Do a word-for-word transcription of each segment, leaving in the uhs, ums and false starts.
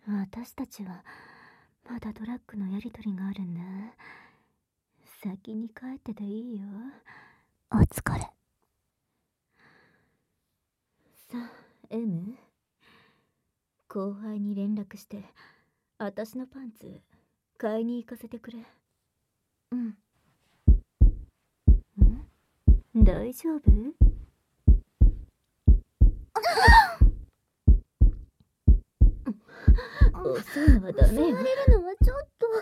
私たちはまだドラッグのやりとりがあるんだ。先に帰ってていいよ。お疲れ。さあ M、 後輩に連絡して私のパンツ買いに行かせてくれ。うん。ん？大丈夫？遅いのはダメよ。座れるのはちょっと。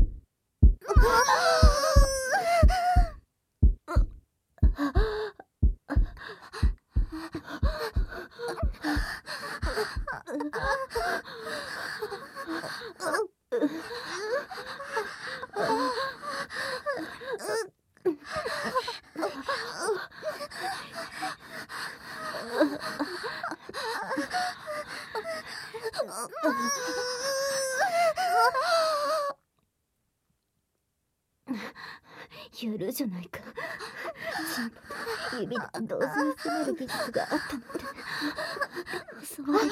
やるじゃないか。指で同時に攻める技術があったのって。そうだよ。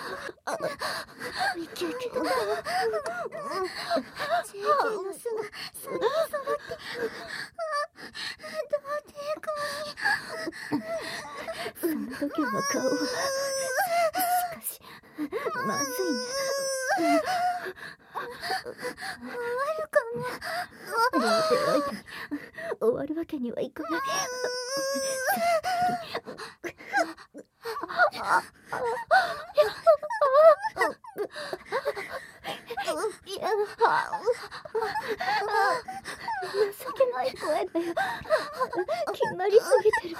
ミキューキューだ。ジェイケーの巣がさんにん揃って、童貞かい。その時は顔を。しかしまずいね。終わるかも。童貞相手に終わるわけにはいかない。情けない声だよ。決まりすぎてる。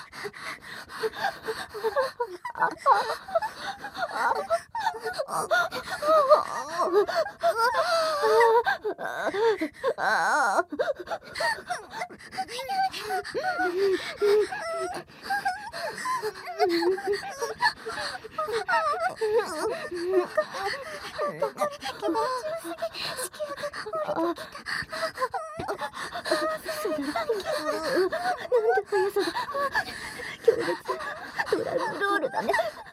ドラッグロールだね。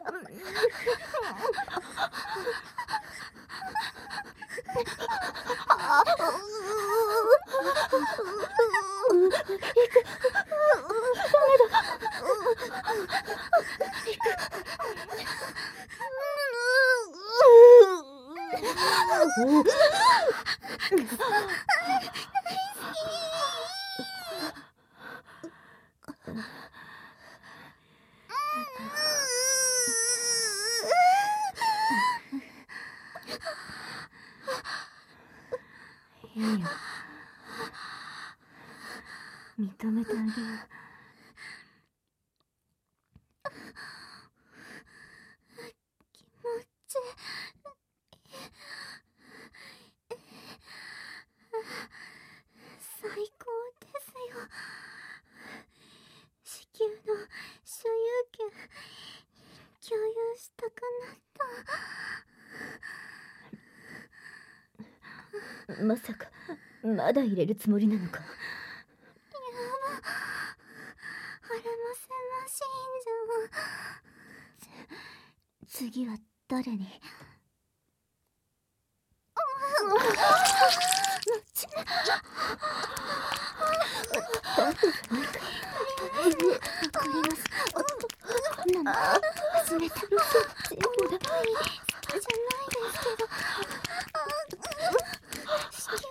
いいよ。認めてあげよう。気持ち最高ですよ。子宮の所有権共有したくなった。まさかまだ入れるつもりなのか。やば、あれもせましいんじゃん。次は誰に？わかります。こんなの初めて。そっちほら、好きじゃないですけど。子宮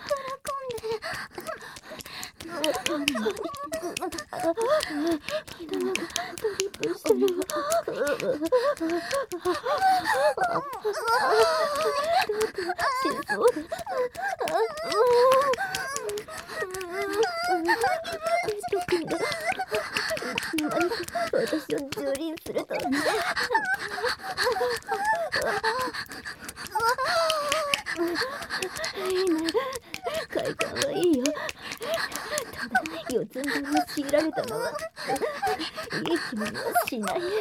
喜んで。ひどい。ドリップしてる。どうかしそうだ。特にいつの間にか私を蹂躙するとはね。いいね。快感はいいよ。ただ四つん這いに強いられたのはいい気分はしないね。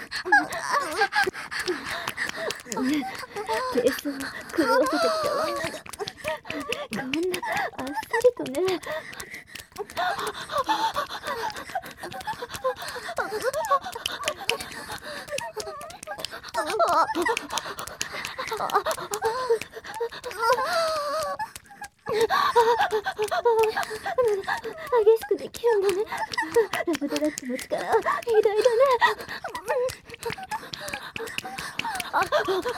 ペースを狂わせてきた女がこんなあっさりとね。 激しくできるんだね。ラブドラッグの力、偉大だね。あ、あ、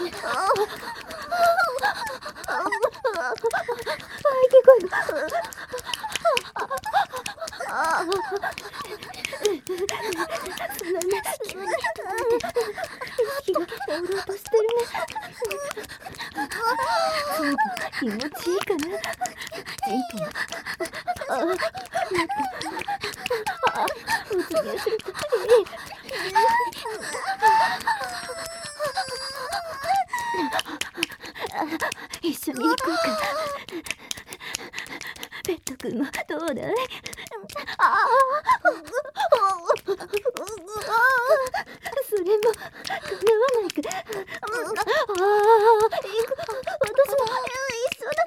聞こえる。ああ、そんなね、意識が朦朧としてるね。そうだ、気持ちいいかな。チンポ。ああ、待って。ああ、没入するといい。一緒に行こうか。ペット君もどうだい？ああ、それもかなわないか。ああ、行く。私も一緒だ。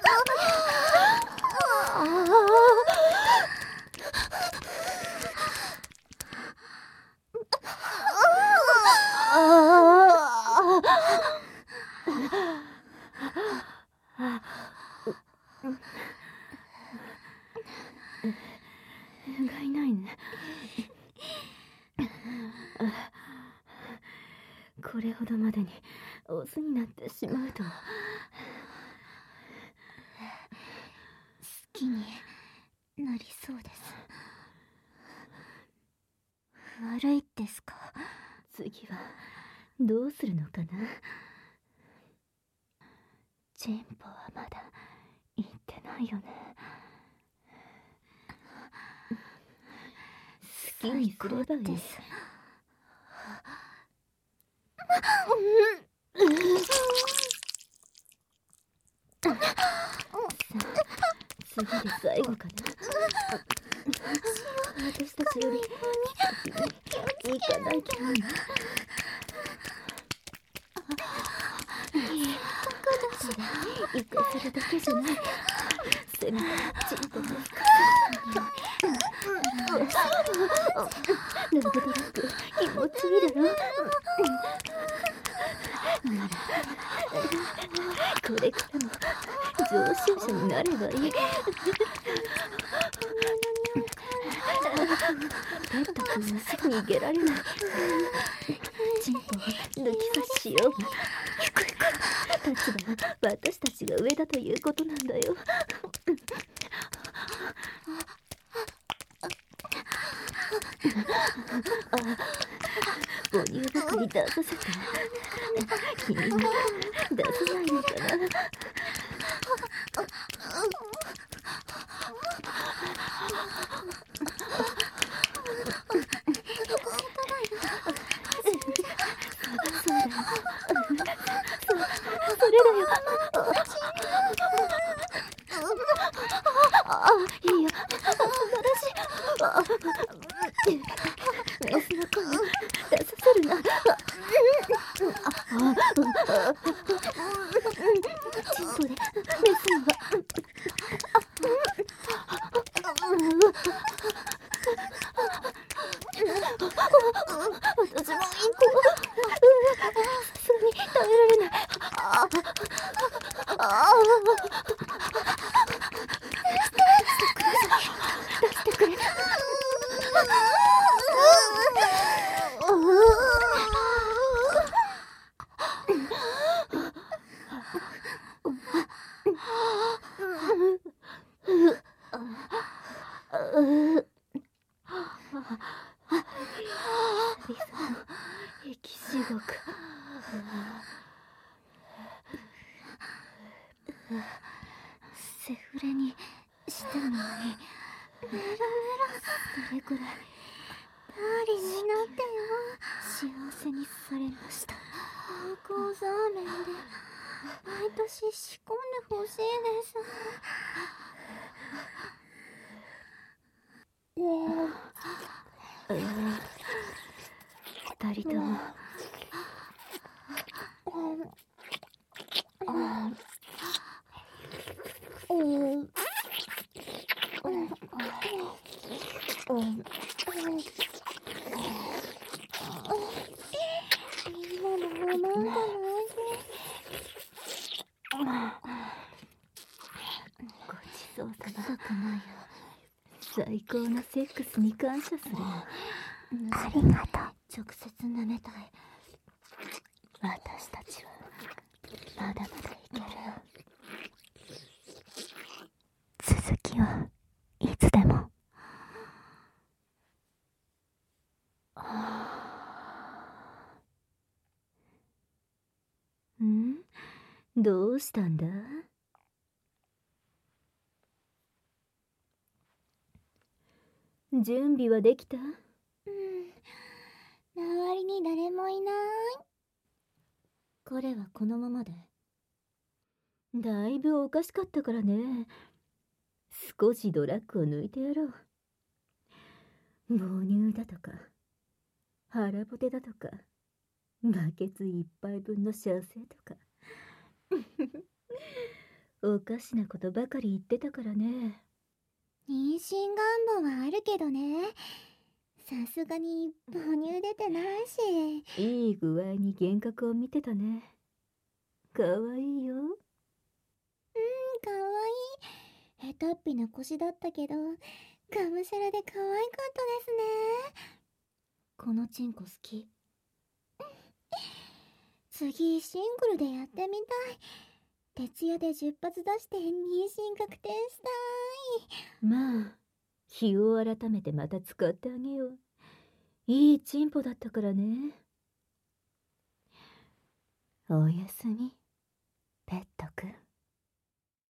あ不甲斐ないね。これほどまでにオスになってしまうとは。好きになりそうです。悪いですか？次はどうするのかな。チンポはまだ言ってないよね。好きにすればいい。さあ、次で最後かな。私たちより先に行かないと。行かせるだけじゃない。せめてチンポも深く。ラブドラッグ気持ちいいだろ。ならこれからも常習者になればいい。ペット君はすぐ逃げられない。チンポを抜き差ししよう。立場は私たちが上だということなんだよ。あ、母乳ばかり出させて君は出さないのかな。そうだよ。そ、それだよ。ああ、いいよ。素晴らしい。あ、メスの声を出させるな。チンポでメスのは。私もインコ。さすがに耐えられない。ああ、出してくれ。地獄。セフレにしてもいい。メラメラそれくらいダーリンになってよ。幸せにされました。高校ザーメンで毎年仕込んでほしいです。二人ともそうさま。最高のセックスに感謝する。ありがとう。直接舐めたい。私たちはまだまだいける。続きはいつでも。ん？どうしたんだ？準備はできた？うん。周りに誰もいない。彼はこのままで。だいぶおかしかったからね。少しドラッグを抜いてやろう。母乳だとか腹ポテだとかバケツ一杯分の射精とかおかしなことばかり言ってたからね。妊娠願望はあるけどね。さすがに母乳出てないし。いい具合に幻覚を見てたね。かわいいよ。うん、かわいい。下手っぴな腰だったけどがむしゃらで可愛かったですね。このチンコ好き。次シングルでやってみたい。徹夜でじゅっ発出して妊娠確定したい。まあ日を改めてまた使ってあげよう。いいチンポだったからね。おやすみペットくん。